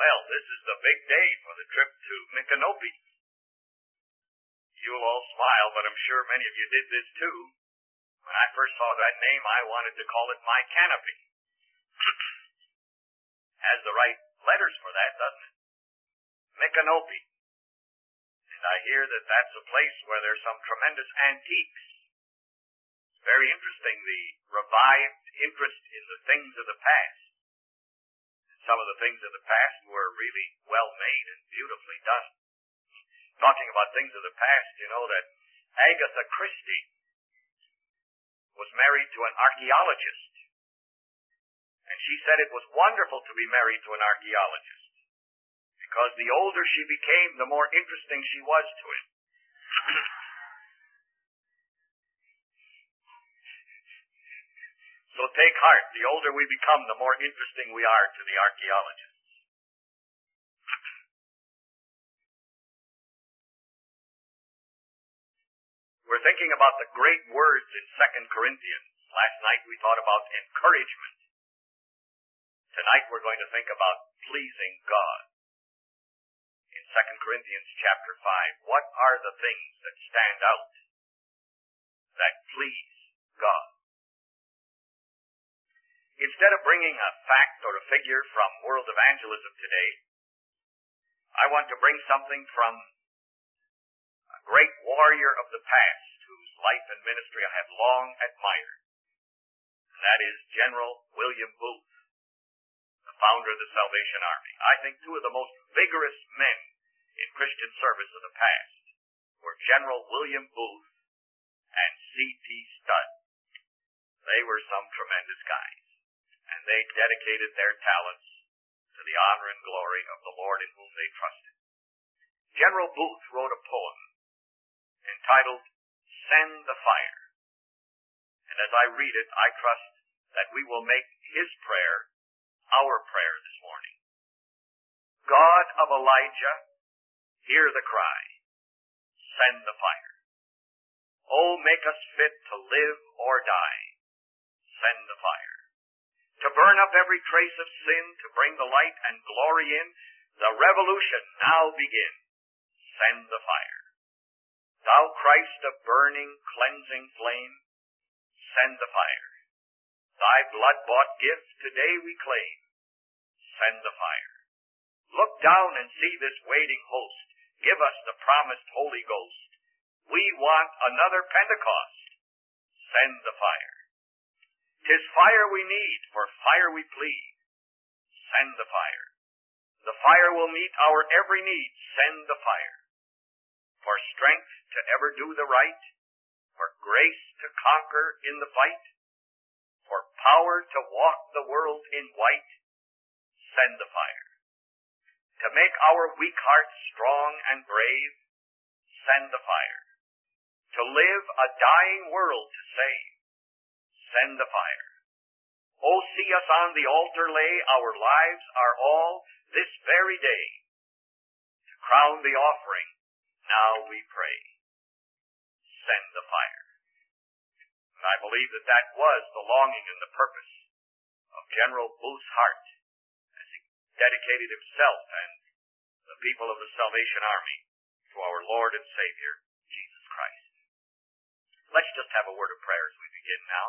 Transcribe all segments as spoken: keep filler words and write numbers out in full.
Well, this is the big day for the trip to Micanopy. You'll all smile, but I'm sure many of you did this too. When I first saw that name, I wanted to call it My Canopy. Has the right letters for that, doesn't it? Micanopy. And I hear that that's a place where there's some tremendous antiques. It's very interesting, the revived interest in the things of the past. And some of the things of the past were really well made and beautifully done. Talking about things of the past, you know that Agatha Christie was married to an archaeologist. And she said it was wonderful to be married to an archaeologist, because the older she became, the more interesting she was to him. So take heart. The older we become, the more interesting we are to the archaeologists. We're thinking about the great words in Second Corinthians. Last night we thought about encouragement. Tonight we're going to think about pleasing God. In Second Corinthians chapter five, what are the things that stand out that please God? Instead of bringing a fact or a figure from world evangelism today, I want to bring something from a great warrior of the past whose life and ministry I have long admired. And that is General William Booth, the founder of the Salvation Army. I think two of the most vigorous men in Christian service of the past were General William Booth and C T Studd. They were some tremendous guys, and they dedicated their talents to the honor and glory of the Lord in whom they trusted. General Booth wrote a poem entitled Send the Fire. And as I read it, I trust that we will make his prayer our prayer this morning. God of Elijah, hear the cry. Send the fire. Oh, make us fit to live or die. Send the fire. To burn up every trace of sin, to bring the light and glory in, the revolution now begin. Send the fire. Thou Christ of burning, cleansing flame, send the fire. Thy blood-bought gift today we claim. Send the fire. Look down and see this waiting host. Give us the promised Holy Ghost. We want another Pentecost. Send the fire. 'Tis fire we need, for fire we plead. Send the fire. The fire will meet our every need. Send the fire. For strength to ever do the right, for grace to conquer in the fight, for power to walk the world in white, send the fire. To make our weak hearts strong and brave, send the fire. To live a dying world to save, send the fire. Oh, see us on the altar lay, our lives are all this very day. To crown the offering, now we pray. Send the fire. And I believe that that was the longing and the purpose of General Booth's heart as he dedicated himself and the people of the Salvation Army to our Lord and Savior, Jesus Christ. Let's just have a word of prayer as we begin now.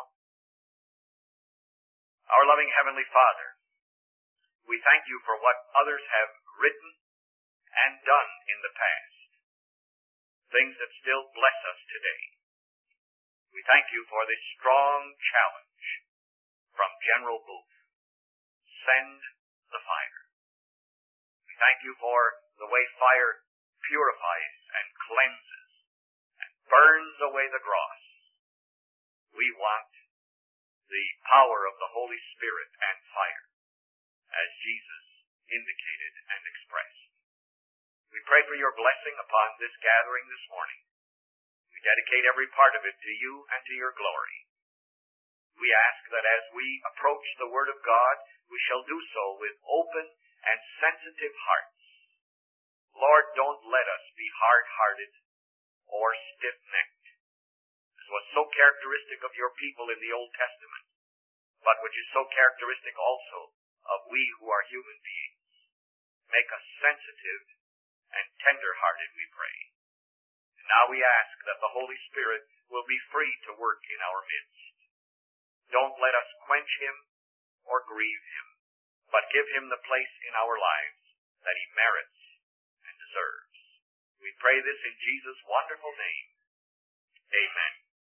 Our loving Heavenly Father, we thank you for what others have written and done in the past. Things that still bless us today. We thank you for this strong challenge from General Booth. Send the fire. We thank you for the way fire purifies and cleanses and burns away the dross. We want the power of the Holy Spirit and fire, as Jesus indicated and expressed. We pray for your blessing upon this gathering this morning. We dedicate every part of it to you and to your glory. We ask that as we approach the Word of God, we shall do so with open and sensitive hearts. Lord, don't let us be hard-hearted or stiff-necked, as was so characteristic of your people in the Old Testament, but which is so characteristic also of we who are human beings. make us sensitive and tender-hearted, we pray. And now we ask that the Holy Spirit will be free to work in our midst. Don't let us quench him or grieve him, but give him the place in our lives that he merits and deserves. We pray this in Jesus' wonderful name. Amen.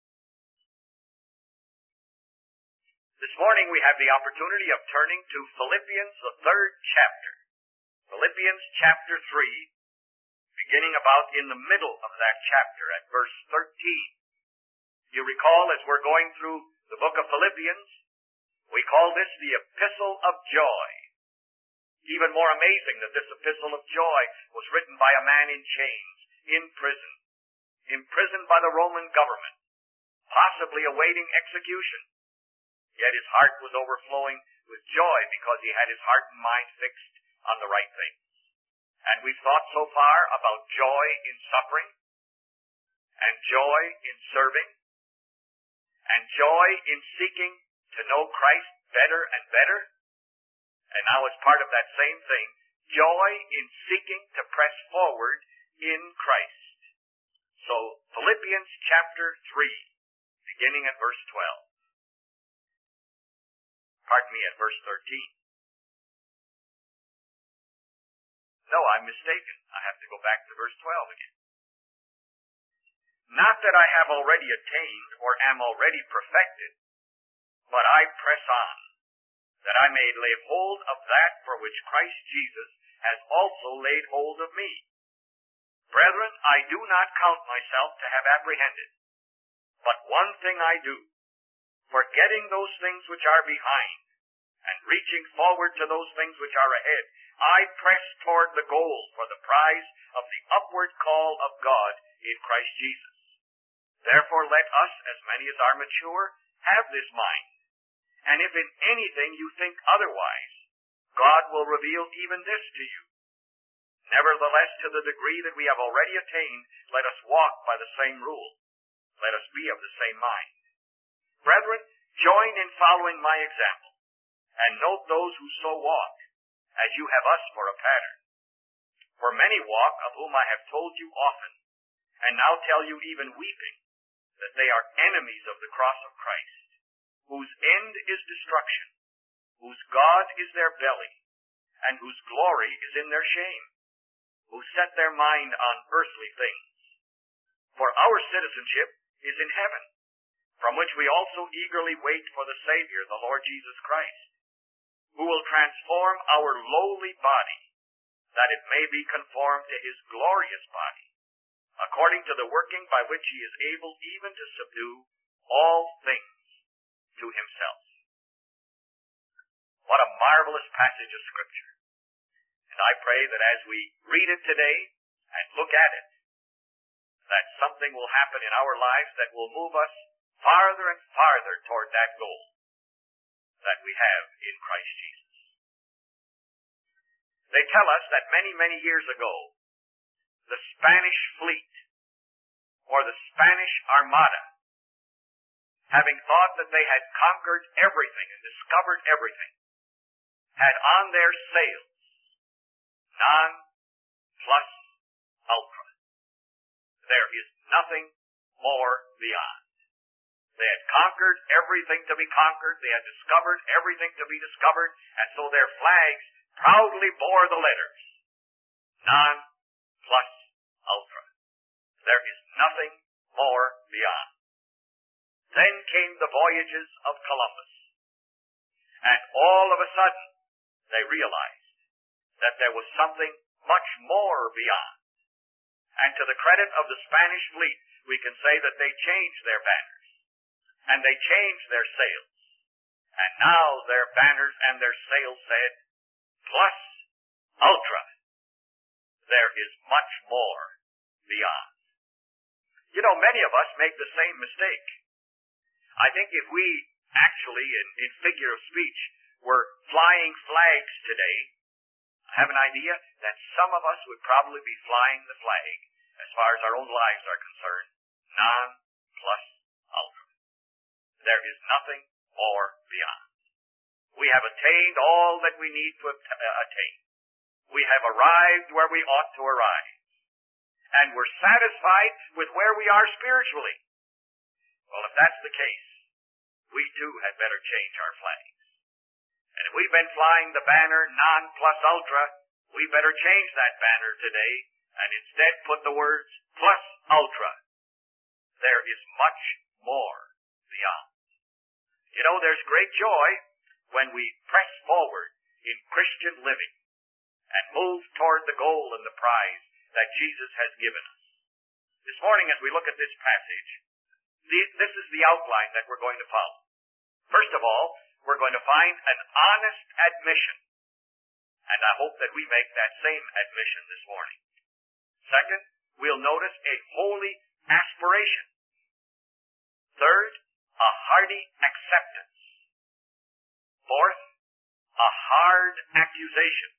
This morning we have the opportunity of turning to Philippians, the third chapter. Philippians chapter three, beginning about in the middle of that chapter at verse thirteen. You recall, as we're going through the book of Philippians, we call this the Epistle of Joy. Even more amazing that this Epistle of Joy was written by a man in chains, in prison, imprisoned by the Roman government, possibly awaiting execution. Yet his heart was overflowing with joy because he had his heart and mind fixed on the right things. And we've thought so far about joy in suffering, and joy in serving, and joy in seeking to know Christ better and better. And now as part of that same thing, joy in seeking to press forward in Christ. So Philippians chapter three, beginning at verse twelve. Pardon me, at verse thirteen. No, I'm mistaken. I have to go back to verse twelve again. Not that I have already attained or am already perfected, but I press on, that I may lay hold of that for which Christ Jesus has also laid hold of me. Brethren, I do not count myself to have apprehended, but one thing I do, forgetting those things which are behind, and reaching forward to those things which are ahead, I press toward the goal for the prize of the upward call of God in Christ Jesus. Therefore let us, as many as are mature, have this mind. And if in anything you think otherwise, God will reveal even this to you. Nevertheless, to the degree that we have already attained, let us walk by the same rule. Let us be of the same mind. Brethren, join in following my example, and note those who so walk, as you have us for a pattern. For many walk, of whom I have told you often, and now tell you even weeping, that they are enemies of the cross of Christ, whose end is destruction, whose God is their belly, and whose glory is in their shame, who set their mind on earthly things. For our citizenship is in heaven, from which we also eagerly wait for the Savior, the Lord Jesus Christ, who will transform our lowly body, that it may be conformed to his glorious body, according to the working by which he is able even to subdue all things to himself. What a marvelous passage of Scripture. And I pray that as we read it today and look at it, that something will happen in our lives that will move us farther and farther toward that goal that we have in Christ Jesus. They tell us that many, many years ago, the Spanish fleet, or the Spanish Armada, having thought that they had conquered everything and discovered everything, had on their sails non plus ultra. There is nothing more beyond. They had conquered everything to be conquered. They had discovered everything to be discovered. And so their flags proudly bore the letters non plus ultra. There is nothing more beyond. Then came the voyages of Columbus. And all of a sudden, they realized that there was something much more beyond. And to the credit of the Spanish fleet, we can say that they changed their banners. And they changed their sails. And now their banners and their sails said, plus ultra. There is much more beyond. You know, many of us make the same mistake. I think if we actually, in, in figure of speech, were flying flags today, I have an idea that some of us would probably be flying the flag, as far as our own lives are concerned, non plus ultra. There is nothing more beyond. We have attained all that we need to attain. We have arrived where we ought to arrive. And we're satisfied with where we are spiritually. Well, if that's the case, we too had better change our flags. And if we've been flying the banner non plus ultra, we better change that banner today and instead put the words plus ultra. There is much more beyond. You know, there's great joy when we press forward in Christian living and move toward the goal and the prize that Jesus has given us. This morning, as we look at this passage, this is the outline that we're going to follow. First of all, we're going to find an honest admission, and I hope that we make that same admission this morning. Second, we'll notice a holy aspiration. Third, a hearty acceptance. Fourth, a hard accusation.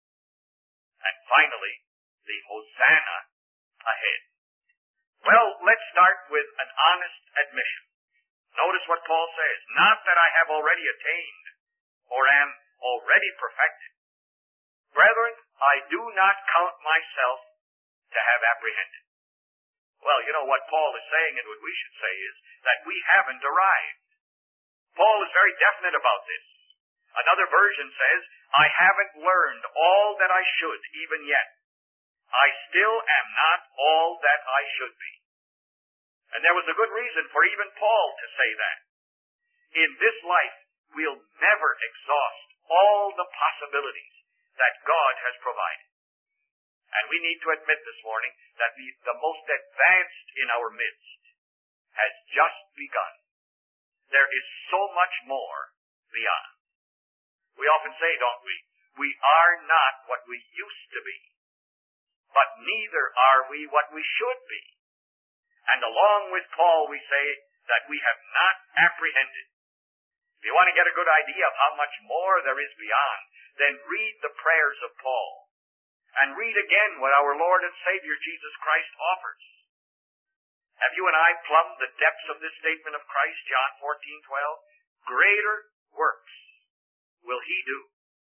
And finally, the Hosanna ahead. Well, let's start with an honest admission. Notice what Paul says. Not that I have already attained or am already perfected. Brethren, I do not count myself to have apprehended. Well, you know what Paul is saying, and what we should say is that we haven't arrived. Paul is very definite about this. Another version says, I haven't learned all that I should even yet. I still am not all that I should be. And there was a good reason for even Paul to say that. In this life, we'll never exhaust all the possibilities that God has provided. And we need to admit this morning that the, the most advanced in our midst has just begun. There is so much more beyond. We often say, don't we, we are not what we used to be, but neither are we what we should be. And along with Paul, we say that we have not apprehended. If you want to get a good idea of how much more there is beyond, then read the prayers of Paul. And read again what our Lord and Savior Jesus Christ offers. Have you and I plumbed the depths of this statement of Christ, John fourteen twelve? Greater works will he do.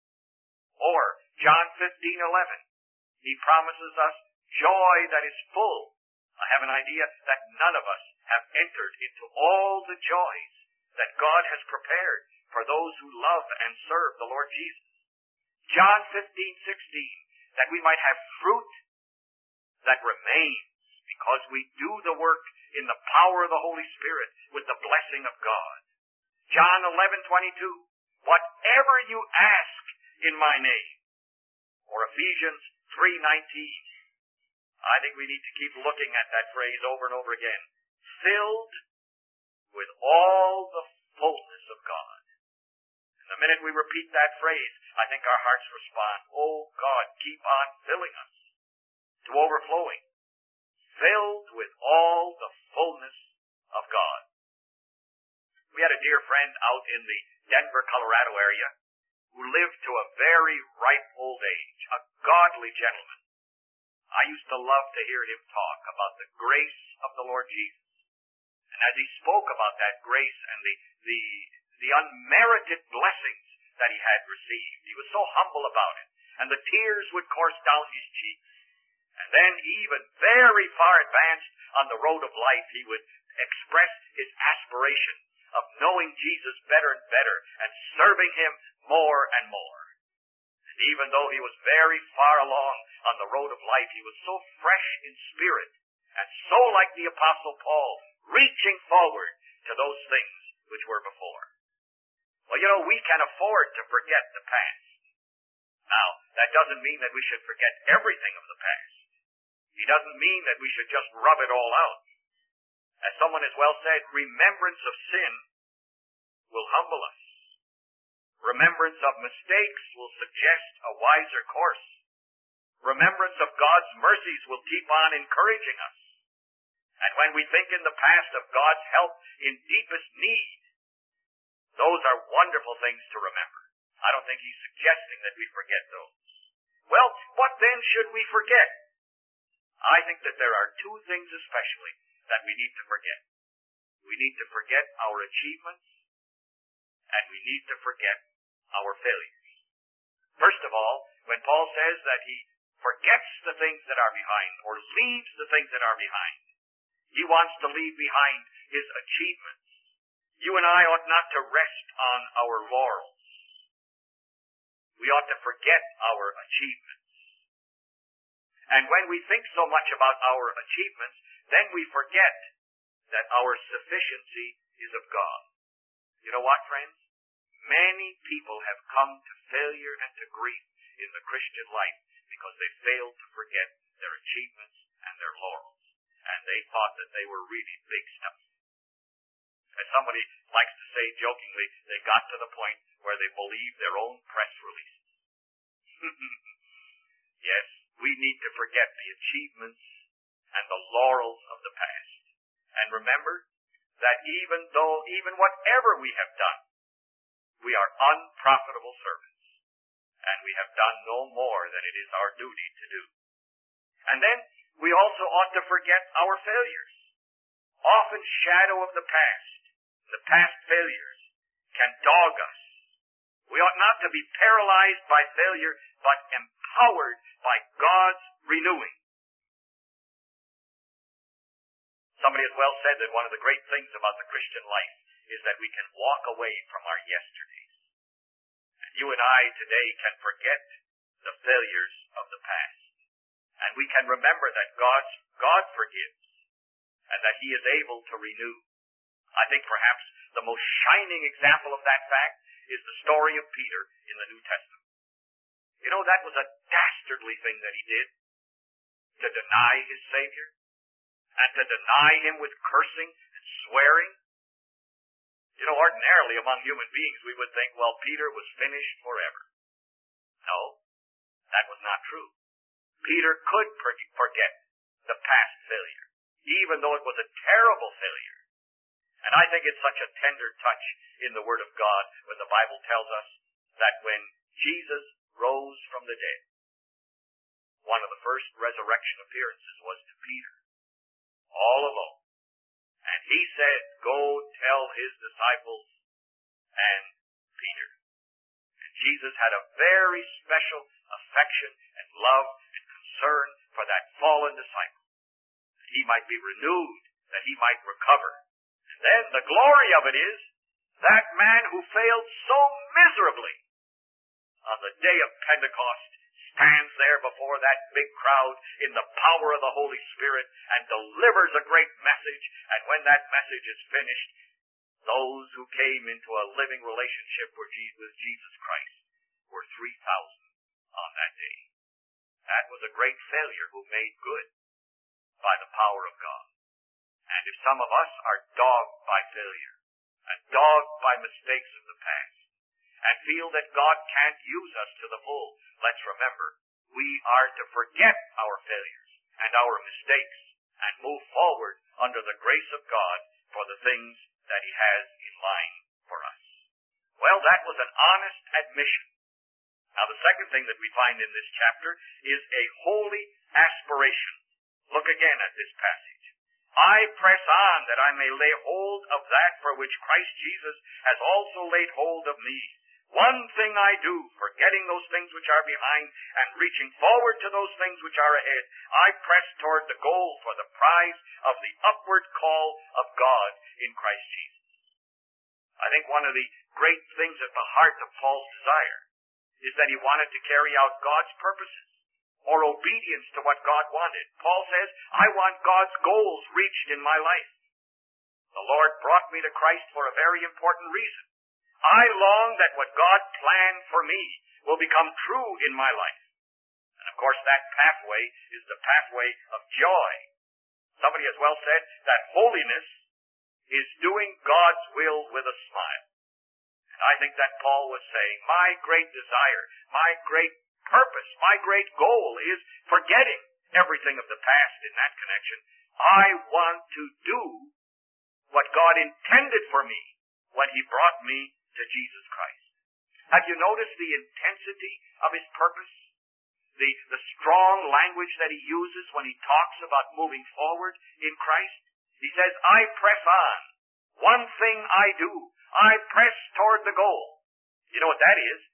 Or John fifteen eleven. He promises us joy that is full. I have an idea that none of us have entered into all the joys that God has prepared for those who love and serve the Lord Jesus. John fifteen sixteen. That we might have fruit that remains because we do the work in the power of the Holy Spirit with the blessing of God. John eleven twenty-two. Whatever you ask in my name. Or Ephesians three nineteen. I think we need to keep looking at that phrase over and over again. Filled with all the fullness of God. And the minute we repeat that phrase, I think our hearts respond, oh God, keep on filling us to overflowing. Filled with all the fullness of God. We had a dear friend out in the Denver, Colorado area who lived to a very ripe old age, a godly gentleman. I used to love to hear him talk about the grace of the Lord Jesus. And as he spoke about that grace and the, the, the unmerited blessings that he had received, he was so humble about it. And the tears would course down his cheeks. And then even very far advanced on the road of life, he would express his aspiration of knowing Jesus better and better and serving him more and more. And even though he was very far along on the road of life, he was so fresh in spirit and so like the Apostle Paul, reaching forward to those things which were before. Well, you know, we can afford to forget the past. Now, that doesn't mean that we should forget everything of the past. He doesn't mean that we should just rub it all out. As someone has well said, remembrance of sin will humble us. Remembrance of mistakes will suggest a wiser course. Remembrance of God's mercies will keep on encouraging us. And when we think in the past of God's help in deepest need, those are wonderful things to remember. I don't think he's suggesting that we forget those. Well, what then should we forget? I think that there are two things especially that we need to forget. We need to forget our achievements, and we need to forget our failures. First of all, when Paul says that he forgets the things that are behind, or leaves the things that are behind, he wants to leave behind his achievements. You and I ought not to rest on our laurels. We ought to forget our achievements. And when we think so much about our achievements, then we forget that our sufficiency is of God. You know what, friends? Many people have come to failure and to grief in the Christian life because they failed to forget their achievements and their laurels. And they thought that they were really big stuff. As somebody likes to say jokingly, they got to the point where they believed their own press releases. Yes, we need to forget the achievements and the laurels of the past. And remember that even though, even whatever we have done, we are unprofitable servants. And we have done no more than it is our duty to do. And then we also ought to forget our failures. Often shadow of the past, the past failures, can dog us. We ought not to be paralyzed by failure, but empowered by God's renewing. Somebody has well said that one of the great things about the Christian life is that we can walk away from our yesterdays. And you and I today can forget the failures of the past. And we can remember that God's, God forgives and that He is able to renew. I think perhaps the most shining example of that fact is the story of Peter in the New Testament. You know, that was a dastardly thing that he did, to deny his Savior, and to deny Him with cursing and swearing. You know, ordinarily among human beings we would think, well, Peter was finished forever. No, that was not true. Peter could forget the past failure, even though it was a terrible failure. And I think it's such a tender touch in the Word of God when the Bible tells us that when Jesus rose from the dead, one of the first resurrection appearances was to Peter, all alone. And He said, go tell His disciples and Peter. And Jesus had a very special affection and love and concern for that fallen disciple, that he might be renewed, that he might recover. And then the glory of it is, that man who failed so miserably on the day of Pentecost stands there before that big crowd in the power of the Holy Spirit and delivers a great message. And when that message is finished, those who came into a living relationship with Jesus Christ were three thousand on that day. That was a great failure who made good by the power of God. And if some of us are dogged by failure and dogged by mistakes of the past and feel that God can't use us to the full, let's remember, we are to forget our failures and our mistakes and move forward under the grace of God for the things that He has in line for us. Well, that was an honest admission. Now, the second thing that we find in this chapter is a holy aspiration. Look again at this passage. I press on that I may lay hold of that for which Christ Jesus has also laid hold of me. One thing I do, forgetting those things which are behind and reaching forward to those things which are ahead, I press toward the goal for the prize of the upward call of God in Christ Jesus. I think one of the great things at the heart of Paul's desire is that he wanted to carry out God's purposes, or obedience to what God wanted. Paul says, I want God's goals reached in my life. The Lord brought me to Christ for a very important reason. I long that what God planned for me will become true in my life. And of course that pathway is the pathway of joy. Somebody has well said that holiness is doing God's will with a smile. And I think that Paul was saying, my great desire, my great purpose, my great goal is forgetting everything of the past in that connection. I want to do what God intended for me when He brought me to Jesus Christ. Have you noticed the intensity of His purpose? The, the strong language that He uses when He talks about moving forward in Christ? He says, I press on. One thing I do. I press toward the goal. You know what that is?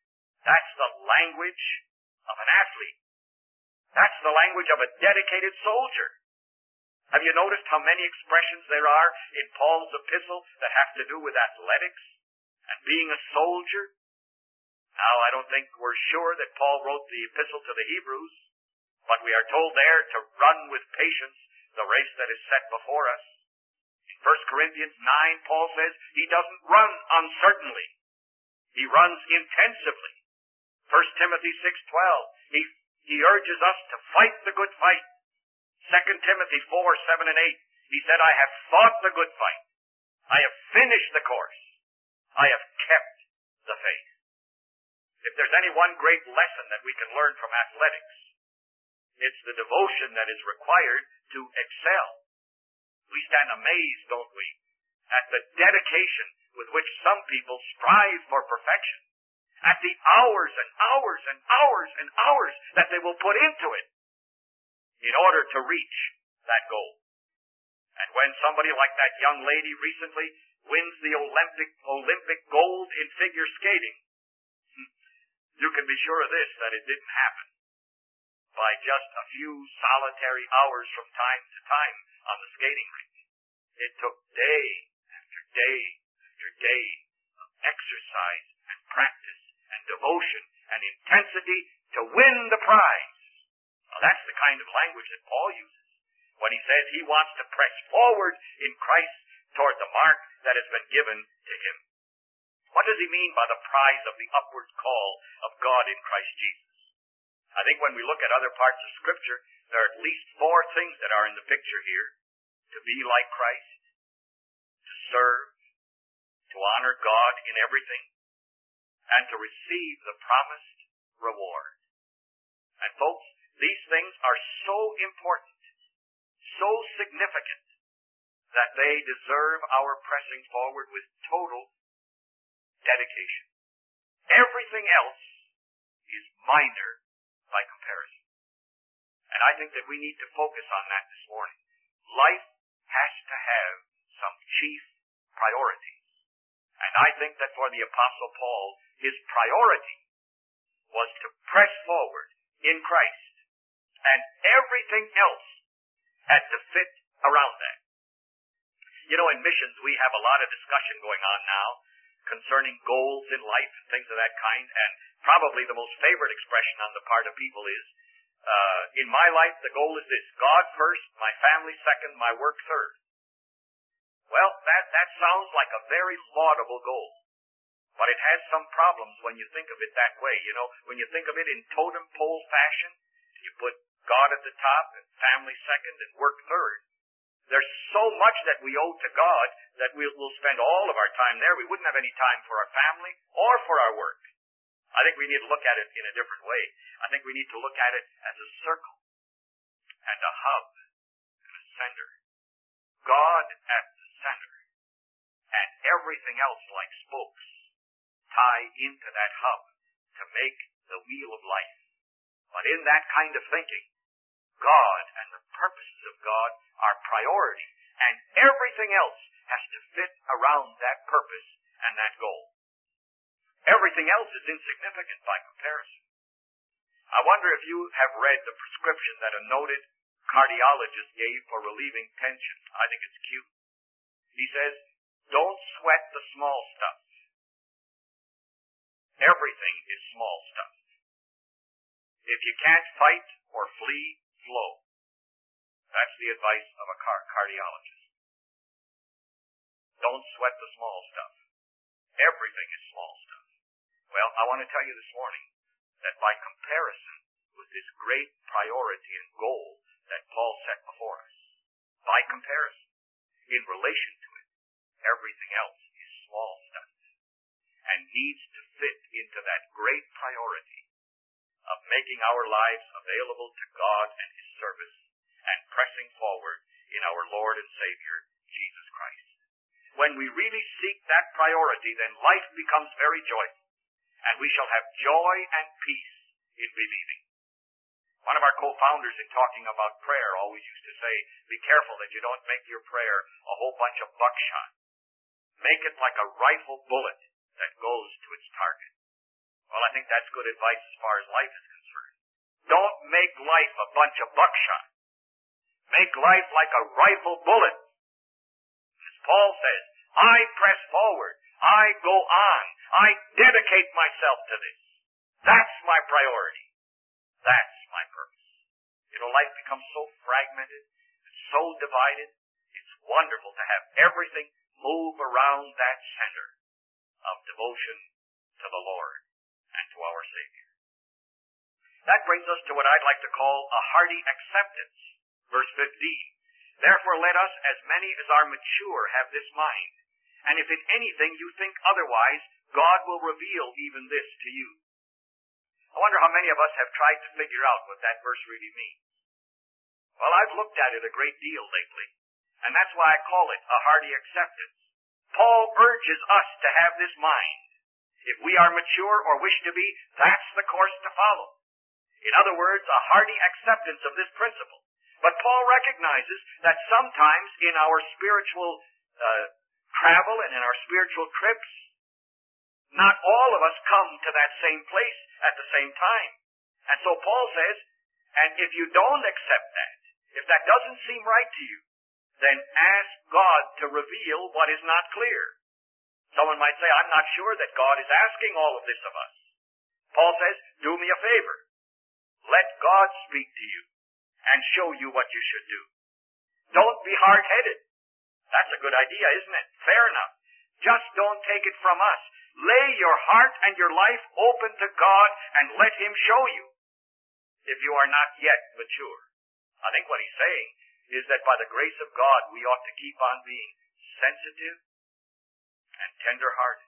That's the language of an athlete. That's the language of a dedicated soldier. Have you noticed how many expressions there are in Paul's epistle that have to do with athletics and being a soldier? Now, I don't think we're sure that Paul wrote the epistle to the Hebrews, but we are told there to run with patience the race that is set before us. In First Corinthians nine, Paul says he doesn't run uncertainly. He runs intensively. First Timothy six twelve, he, he urges us to fight the good fight. Second Timothy four seven and eight, he said, I have fought the good fight. I have finished the course. I have kept the faith. If there's any one great lesson that we can learn from athletics, it's the devotion that is required to excel. We stand amazed, don't we, at the dedication with which some people strive for perfection, at the hours and hours and hours and hours that they will put into it in order to reach that goal. And when somebody like that young lady recently wins the Olympic, Olympic gold in figure skating, you can be sure of this, that it didn't happen by just a few solitary hours from time to time on the skating rink. It took day after day after day of exercise and practice and devotion and intensity to win the prize. Now, that's the kind of language that Paul uses when he says he wants to press forward in Christ toward the mark that has been given to him. What does he mean by the prize of the upward call of God in Christ Jesus? I think when we look at other parts of Scripture, there are at least four things that are in the picture here. To be like Christ, to serve, to honor God in everything, and to receive the promised reward. And folks, these things are so important, so significant, that they deserve our pressing forward with total dedication. Everything else is minor by comparison. And I think that we need to focus on that this morning. Life has to have some chief priorities. And I think that for the Apostle Paul, his priority was to press forward in Christ. And everything else had to fit around that. You know, in missions, we have a lot of discussion going on now concerning goals in life and things of that kind, and probably the most favorite expression on the part of people is, uh, in my life, the goal is this: God first, my family second, my work third. Well, that, that sounds like a very laudable goal, but it has some problems when you think of it that way. You know, when you think of it in totem pole fashion, you put God at the top and family second and work third. There's so much that we owe to God that we'll, we'll spend all of our time there. We wouldn't have any time for our family or for our work. I think we need to look at it in a different way. I think we need to look at it as a circle and a hub and a center. God at the center, and everything else like spokes tie into that hub to make the wheel of life. But in that kind of thinking, God and the purposes of God are priority, and everything else has to fit around that purpose and that goal. Everything else is insignificant by comparison. I wonder if you have read the prescription that a noted cardiologist gave for relieving tension. I think it's cute. He says, don't sweat the small stuff. Everything is small stuff. If you can't fight or flee, flow. That's the advice of a car- cardiologist. Don't sweat the small stuff. Everything is small stuff. Well, I want to tell you this morning that by comparison with this great priority and goal that Paul set before us, by comparison, in relation to it, everything else is small stuff and needs to fit into that great priority of making our lives available to God and His service and pressing forward in our Lord and Savior, Jesus Christ. When we really seek that priority, then life becomes very joyful, and we shall have joy and peace in believing. One of our co-founders in talking about prayer always used to say, be careful that you don't make your prayer a whole bunch of buckshot. Make it like a rifle bullet that goes to its target. Well, I think that's good advice as far as life is concerned. Don't make life a bunch of buckshot. Make life like a rifle bullet. As Paul says, I press forward. I go on. I dedicate myself to this. That's my priority. That's my purpose. You know, life becomes so fragmented, so divided. It's wonderful to have everything move around that center of devotion to the Lord and to our Savior. That brings us to what I'd like to call a hearty acceptance. Verse fifteen. Therefore let us, as many as are mature, have this mind. And if in anything you think otherwise, God will reveal even this to you. I wonder how many of us have tried to figure out what that verse really means. Well, I've looked at it a great deal lately, and that's why I call it a hearty acceptance. Paul urges us to have this mind. If we are mature or wish to be, that's the course to follow. In other words, a hearty acceptance of this principle. But Paul recognizes that sometimes in our spiritual uh, travel and in our spiritual trips, not all of us come to that same place at the same time. And so Paul says, and if you don't accept that, if that doesn't seem right to you, then ask God to reveal what is not clear. Someone might say, I'm not sure that God is asking all of this of us. Paul says, do me a favor. Let God speak to you and show you what you should do. Don't be hard-headed. That's a good idea, isn't it? Fair enough. Just don't take it from us. Lay your heart and your life open to God and let Him show you if you are not yet mature. I think what he's saying is that by the grace of God, we ought to keep on being sensitive and tender-hearted,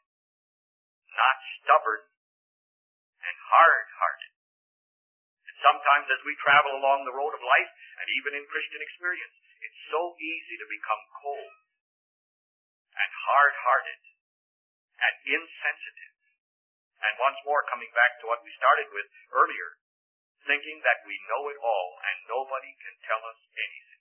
not stubborn and hard-hearted. And sometimes as we travel along the road of life, and even in Christian experience, it's so easy to become cold and hard-hearted and insensitive. And once more, coming back to what we started with earlier, thinking that we know it all and nobody can tell us anything.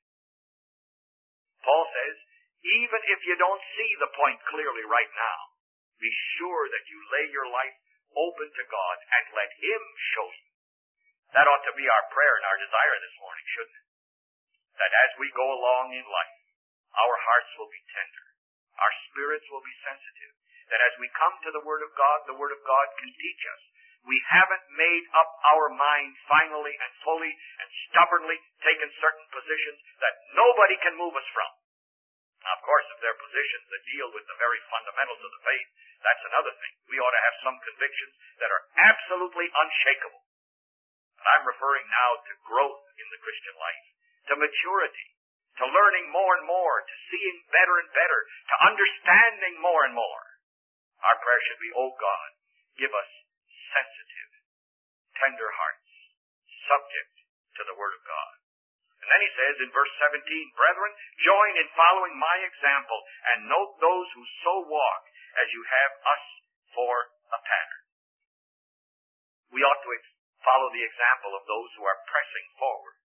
Paul says, even if you don't see the point clearly right now, be sure that you lay your life open to God and let Him show you. That ought to be our prayer and our desire this morning, shouldn't it? That as we go along in life, our hearts will be tender, our spirits will be sensitive, that as we come to the Word of God, the Word of God can teach us. We haven't made up our mind finally and fully and stubbornly taken certain positions that nobody can move us from. Now, of course, if there are positions that deal with the very fundamentals of the faith, that's another thing. We ought to have some convictions that are absolutely unshakable. And I'm referring now to growth in the Christian life, to maturity, to learning more and more, to seeing better and better, to understanding more and more. Our prayer should be, oh God, give us sensitive, tender hearts, subject to the Word of God. And then he says in verse seventeen, Brethren, join in following my example, and note those who so walk as you have us for a pattern. We ought to ex- follow the example of those who are pressing forward.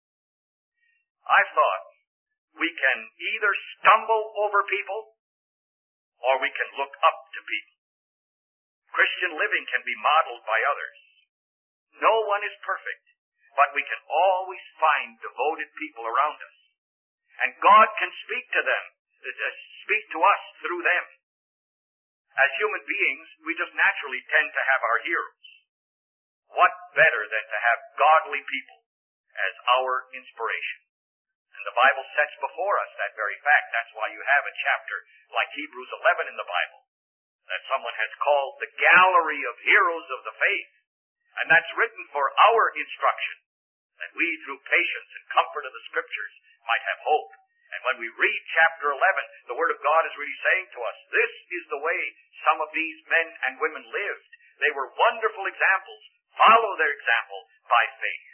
I thought we can either stumble over people or we can look up to people. Christian living can be modeled by others. No one is perfect, but we can always find devoted people around us. And God can speak to them, speak to us through them. As human beings, we just naturally tend to have our heroes. What better than to have godly people as our inspiration? And the Bible sets before us that very fact. That's why you have a chapter like Hebrews eleven in the Bible that someone has called the gallery of heroes of the faith. And that's written for our instruction, that we, through patience and comfort of the Scriptures, might have hope. And when we read chapter eleven, the Word of God is really saying to us, this is the way some of these men and women lived. They were wonderful examples. Follow their example by faith.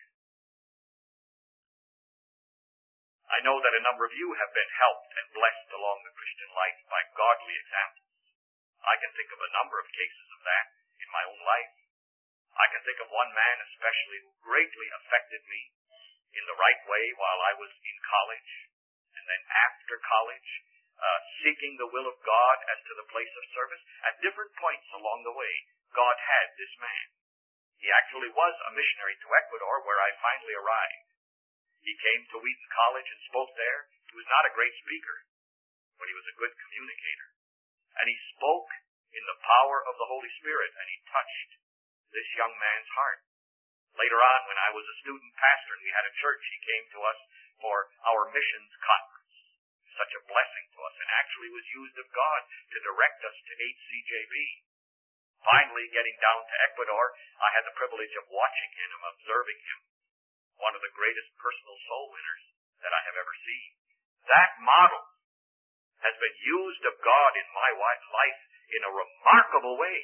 I know that a number of you have been helped and blessed along the Christian life by godly examples. I can think of a number of cases of that in my own life. I can think of one man especially who greatly affected me in the right way while I was in college, and then after college, uh, seeking the will of God as to the place of service. At different points along the way, God had this man He actually was a missionary to Ecuador, where I finally arrived. He came to Wheaton College and spoke there. He was not a great speaker, but he was a good communicator. And he spoke in the power of the Holy Spirit, and he touched this young man's heart. Later on, when I was a student pastor and we had a church, he came to us for our missions conference. Such a blessing to us, and actually was used of God to direct us to H C J B. Finally, getting down to Ecuador, I had the privilege of watching him, observing him. One of the greatest personal soul winners that I have ever seen. That model has been used of God in my life in a remarkable way.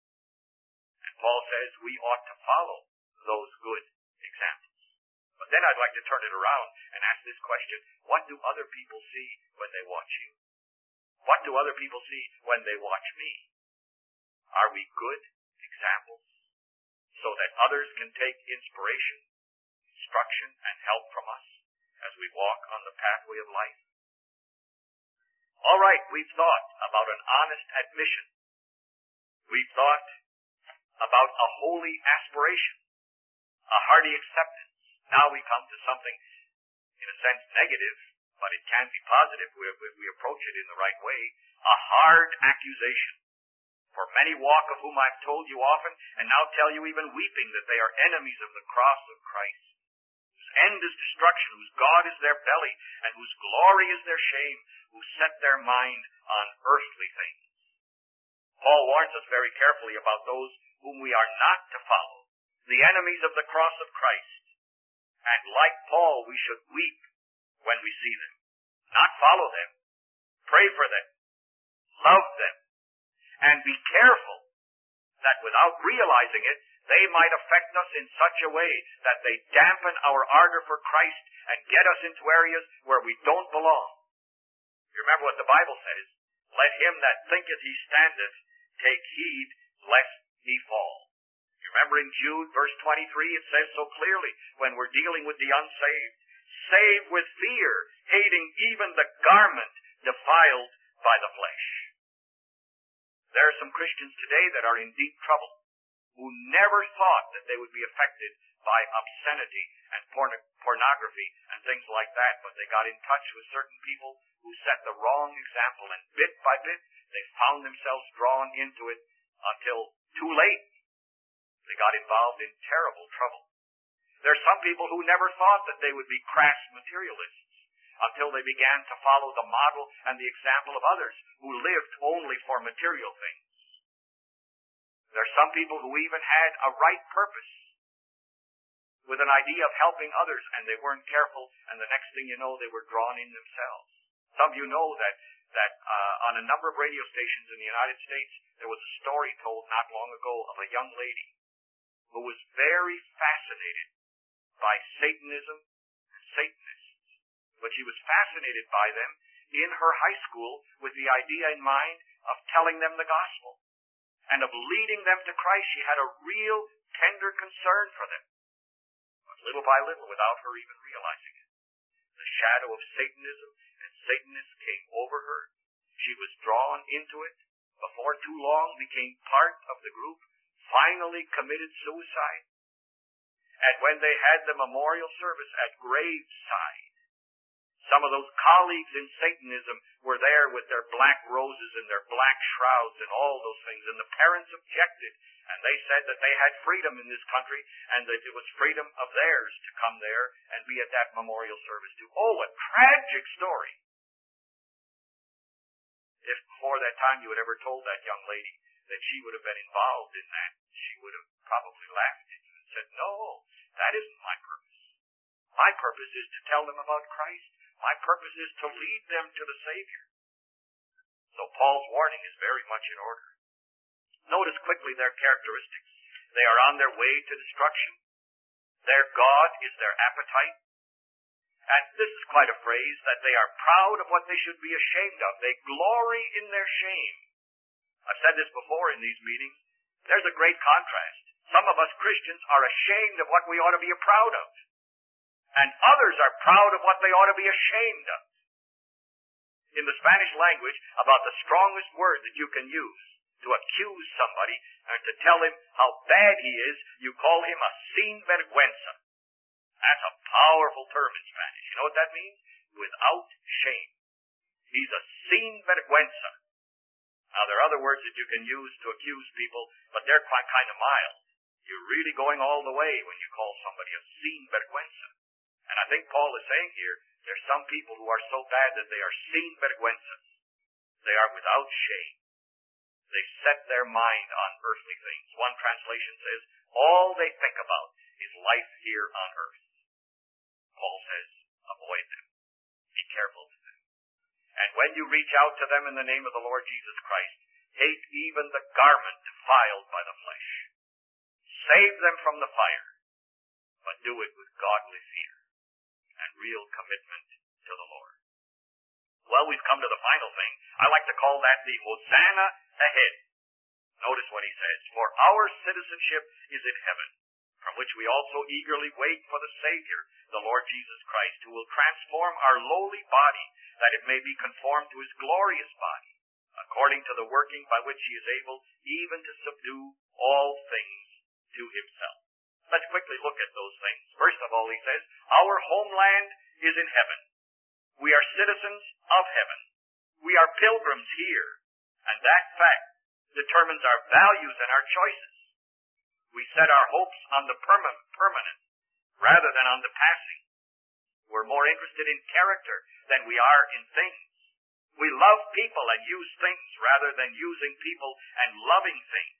And Paul says we ought to follow those good examples. But then I'd like to turn it around and ask this question: what do other people see when they watch you? What do other people see when they watch me? Are we good examples so that others can take inspiration, instruction, and help from us as we walk on the pathway of life? All right, we've thought about an honest admission. We've thought about a holy aspiration, a hearty acceptance. Now we come to something, in a sense, negative, but it can be positive if we approach it in the right way, a hard accusation. For many walk, of whom I've told you often, and now tell you even weeping, that they are enemies of the cross of Christ, whose end is destruction, whose God is their belly, and whose glory is their shame, who set their mind on earthly things. Paul warns us very carefully about those whom we are not to follow, the enemies of the cross of Christ. And like Paul, we should weep when we see them. Not follow them. Pray for them. Love them. And be careful that without realizing it, they might affect us in such a way that they dampen our ardor for Christ and get us into areas where we don't belong. You remember what the Bible says? Let him that thinketh he standeth take heed lest he fall. You remember in Jude, verse twenty-three, it says so clearly, when we're dealing with the unsaved, save with fear, hating even the garment defiled by the flesh. There are some Christians today that are in deep trouble, who never thought that they would be affected by obscenity and porn- pornography and things like that, but they got in touch with certain people who set the wrong example, and bit by bit, they found themselves drawn into it until too late. They got involved in terrible trouble. There are some people who never thought that they would be crass materialists until they began to follow the model and the example of others who lived only for material things. There are some people who even had a right purpose with an idea of helping others, and they weren't careful, and the next thing you know, they were drawn in themselves. Some of you know that that uh, on a number of radio stations in the United States, there was a story told not long ago of a young lady who was very fascinated by Satanism and Satanists. But she was fascinated by them in her high school with the idea in mind of telling them the gospel and of leading them to Christ. She had a real tender concern for them. But little by little, without her even realizing it, the shadow of Satanism and Satanists came over her. She was drawn into it. Before too long, became part of the group, finally committed suicide. And when they had the memorial service at graveside, some of those colleagues in Satanism were there with their black roses and their black shrouds and all those things, and the parents objected, and they said that they had freedom in this country, and that it was freedom of theirs to come there and be at that memorial service too. Oh, a tragic story. If before that time you had ever told that young lady that she would have been involved in that, she would have probably laughed at you and said, no, that isn't my purpose. My purpose is to tell them about Christ. My purpose is to lead them to the Savior. So Paul's warning is very much in order. Notice quickly their characteristics. They are on their way to destruction. Their God is their appetite. And this is quite a phrase, that they are proud of what they should be ashamed of. They glory in their shame. I've said this before in these meetings. There's a great contrast. Some of us Christians are ashamed of what we ought to be proud of. And others are proud of what they ought to be ashamed of. In the Spanish language, about the strongest word that you can use to accuse somebody and to tell him how bad he is, you call him a sin vergüenza. That's a powerful term in Spanish. You know what that means? Without shame. He's a sin vergüenza. Now, there are other words that you can use to accuse people, but they're quite kind of mild. You're really going all the way when you call somebody a sin vergüenza. And I think Paul is saying here, there's some people who are so bad that they are sin vergüenzas. They are without shame. They set their mind on earthly things. One translation says, all they think about is life here on earth. Paul says, avoid them. Be careful to them. And when you reach out to them in the name of the Lord Jesus Christ, hate even the garment defiled by the flesh. Save them from the fire, but do it with godly fear and real commitment to the Lord. Well, we've come to the final thing. I like to call that the Hosanna ahead. Notice what he says. For our citizenship is in heaven, from which we also eagerly wait for the Savior, the Lord Jesus Christ, who will transform our lowly body, that it may be conformed to his glorious body, according to the working by which he is able even to subdue all things to himself. Let's quickly look at those things. First of all, he says, our homeland is in heaven. We are citizens of heaven. We are pilgrims here, and that fact determines our values and our choices. We set our hopes on the perma- permanent rather than on the passing. We're more interested in character than we are in things. We love people and use things rather than using people and loving things.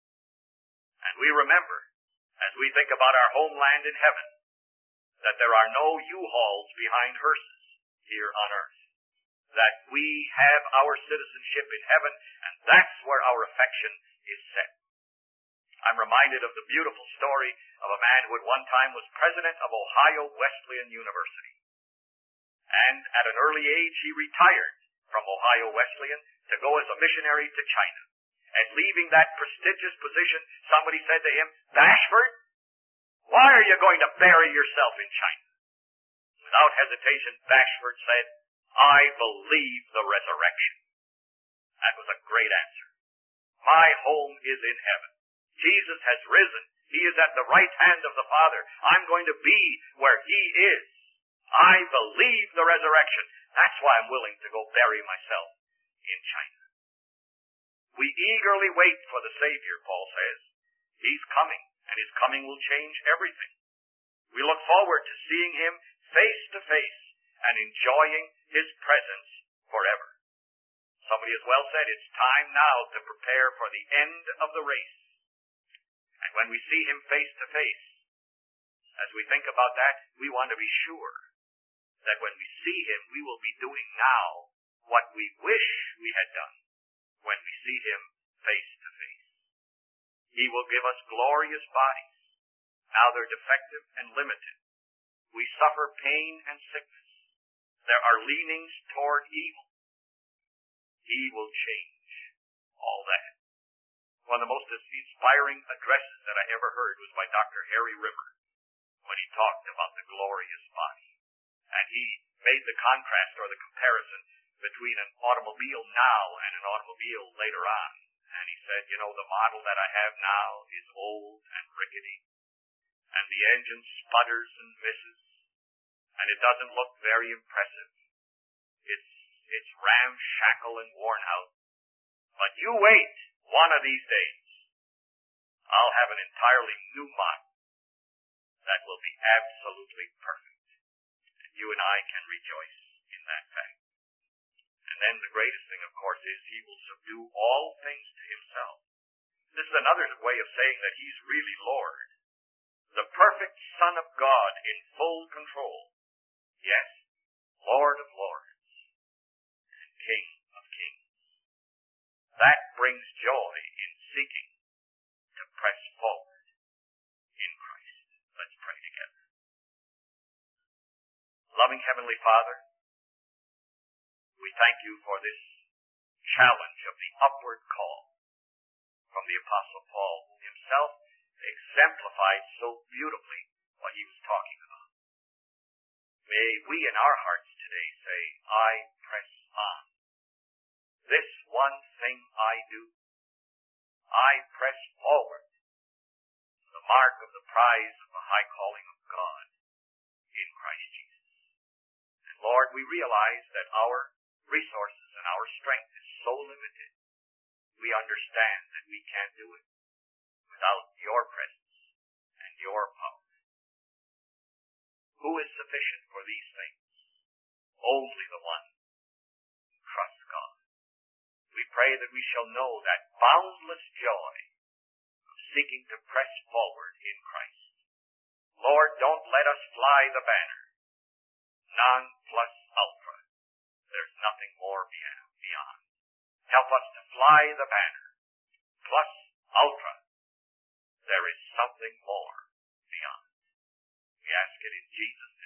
And we remember, as we think about our homeland in heaven, that there are no U-Hauls behind hearses here on earth. That we have our citizenship in heaven, and that's where our affection is set. I'm reminded of the beautiful story of a man who at one time was president of Ohio Wesleyan University. And at an early age, he retired from Ohio Wesleyan to go as a missionary to China. And leaving that prestigious position, somebody said to him, Bashford, why are you going to bury yourself in China? Without hesitation, Bashford said, I believe the resurrection. That was a great answer. My home is in heaven. Jesus has risen. He is at the right hand of the Father. I'm going to be where he is. I believe the resurrection. That's why I'm willing to go bury myself in China. We eagerly wait for the Savior, Paul says. He's coming, and his coming will change everything. We look forward to seeing him face to face and enjoying his presence forever. Somebody has well said, it's time now to prepare for the end of the race. And when we see him face to face, as we think about that, we want to be sure that when we see him, we will be doing now what we wish we had done when we see him face to face. He will give us glorious bodies. Now they're defective and limited. We suffer pain and sickness. There are leanings toward evil. He will change all that. One of the most inspiring addresses that I ever heard was by Doctor Harry Rimmer when he talked about the glorious body. And he made the contrast or the comparison between an automobile now and an automobile later on. And he said, you know, the model that I have now is old and rickety, and the engine sputters and misses, and it doesn't look very impressive. It's, it's ramshackle and worn out. But you wait, one of these days, I'll have an entirely new model that will be absolutely perfect. And you and I can rejoice in that fact. And then the greatest thing, of course, is he will subdue all things to himself. This is another way of saying that he's really Lord. The perfect Son of God in full control. Yes, Lord of lords and King of kings. That brings joy in seeking to press forward in Christ. Let's pray together. Loving Heavenly Father, we thank you for this challenge of the upward call from the Apostle Paul, who himself exemplified so beautifully what he was talking about. May we in our hearts today say, I press on. This one thing I do, I press forward to the mark of the prize of the high calling of God in Christ Jesus. And Lord, we realize that our resources and our strength is so limited. We understand that we can't do it without your presence and your power. Who is sufficient for these things? Only the one who trusts God. We pray that we shall know that boundless joy of seeking to press forward in Christ. Lord, don't let us fly the banner. Non plus ultra. There's nothing more beyond. Help us to fly the banner. Plus ultra. There is something more beyond. We ask it in Jesus' name.